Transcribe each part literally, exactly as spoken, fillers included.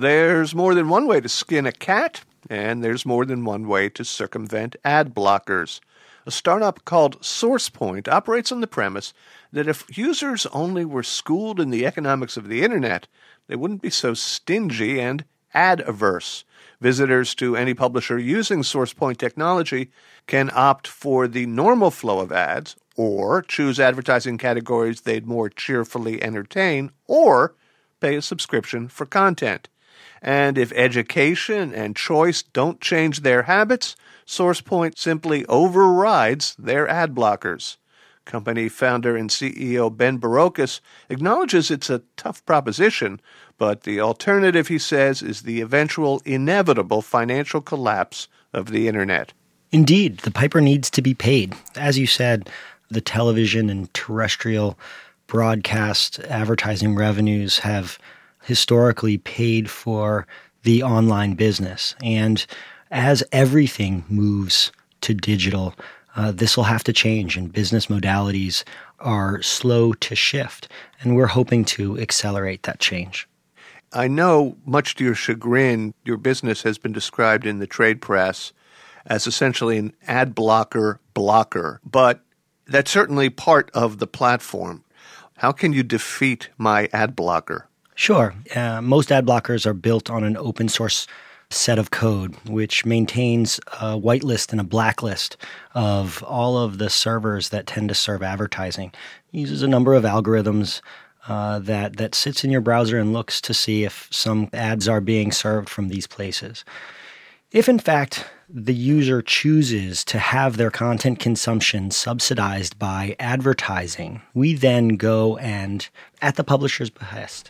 There's more than one way to skin a cat, and there's more than one way to circumvent ad blockers. A startup called SourcePoint operates on the premise that if users only were schooled in the economics of the Internet, they wouldn't be so stingy and ad-averse. Visitors to any publisher using SourcePoint technology can opt for the normal flow of ads, or choose advertising categories they'd more cheerfully entertain, or pay a subscription for content. And if education and choice don't change their habits, SourcePoint simply overrides their ad blockers. Company founder and C E O Ben Barocas acknowledges it's a tough proposition, but the alternative, he says, is the eventual inevitable financial collapse of the Internet. Indeed, the piper needs to be paid. As you said, the television and terrestrial broadcast advertising revenues have historically paid for the online business. And as everything moves to digital, uh, this will have to change, and business modalities are slow to shift. And we're hoping to accelerate that change. I know, much to your chagrin, your business has been described in the trade press as essentially an ad blocker blocker, but that's certainly part of the platform. How can you defeat my ad blocker? Sure. Uh, most ad blockers are built on an open source set of code, which maintains a whitelist and a blacklist of all of the servers that tend to serve advertising. It uses a number of algorithms uh, that, that sits in your browser and looks to see if some ads are being served from these places. If, in fact, the user chooses to have their content consumption subsidized by advertising, we then go and, at the publisher's behest,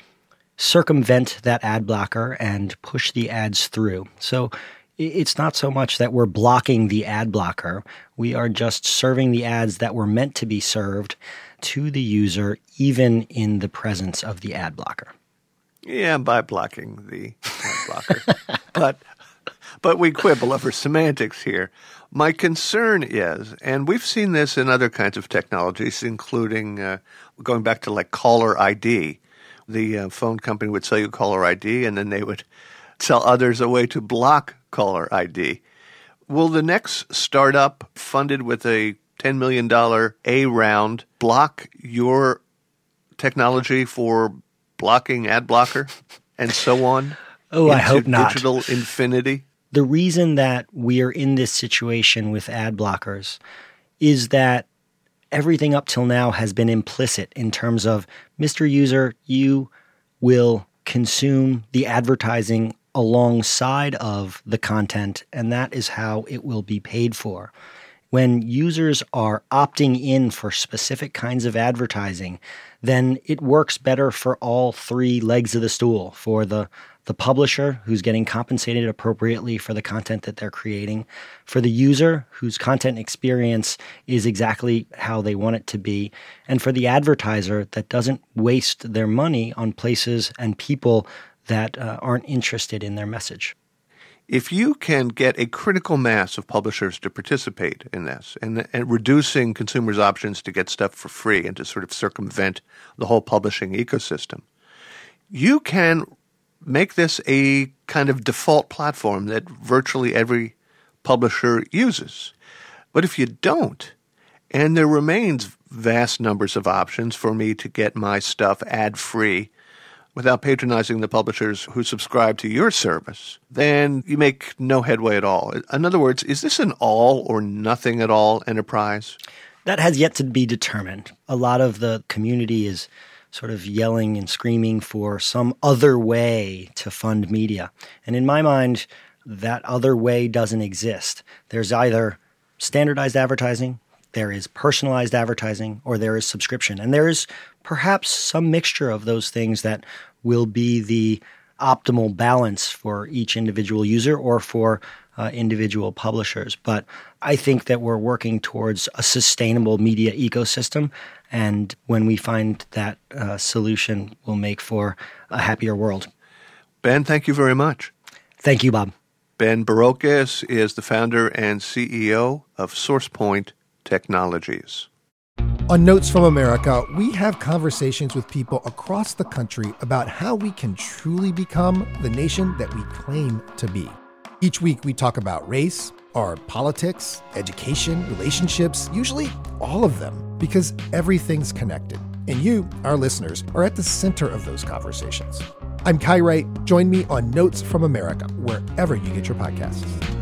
circumvent that ad blocker and push the ads through. So it's not so much that we're blocking the ad blocker. We are just serving the ads that were meant to be served to the user, even in the presence of the ad blocker. Yeah, by blocking the ad blocker. but but we quibble over semantics here. My concern is, and we've seen this in other kinds of technologies, including uh, going back to like caller I D. The uh, phone company would sell you caller I D, and then they would sell others a way to block caller I D. Will the next startup funded with a ten million dollars A round block your technology for blocking ad blocker and so on? Oh, I hope not. Digital infinity? The reason that we are in this situation with ad blockers is that everything up till now has been implicit in terms of, Mister User, you will consume the advertising alongside of the content, and that is how it will be paid for. When users are opting in for specific kinds of advertising, then it works better for all three legs of the stool, for the the publisher, who's getting compensated appropriately for the content that they're creating, for the user, whose content experience is exactly how they want it to be, and for the advertiser that doesn't waste their money on places and people that uh, aren't interested in their message. If you can get a critical mass of publishers to participate in this and, and reducing consumers' options to get stuff for free and to sort of circumvent the whole publishing ecosystem, you can make this a kind of default platform that virtually every publisher uses. But if you don't, and there remains vast numbers of options for me to get my stuff ad-free without patronizing the publishers who subscribe to your service, then you make no headway at all. In other words, is this an all or nothing at all enterprise? That has yet to be determined. A lot of the community is sort of yelling and screaming for some other way to fund media. And in my mind, that other way doesn't exist. There's either standardized advertising, there is personalized advertising, or there is subscription. And there is perhaps some mixture of those things that will be the optimal balance for each individual user or for uh, individual publishers. But I think that we're working towards a sustainable media ecosystem. And when we find that uh, solution, we'll make for a happier world. Ben, thank you very much. Thank you, Bob. Ben Barocas is the founder and C E O of SourcePoint Technologies. On Notes from America, we have conversations with people across the country about how we can truly become the nation that we claim to be. Each week, we talk about race, our politics, education, relationships, usually all of them, because everything's connected. And you, our listeners, are at the center of those conversations. I'm Kai Wright. Join me on Notes from America, wherever you get your podcasts.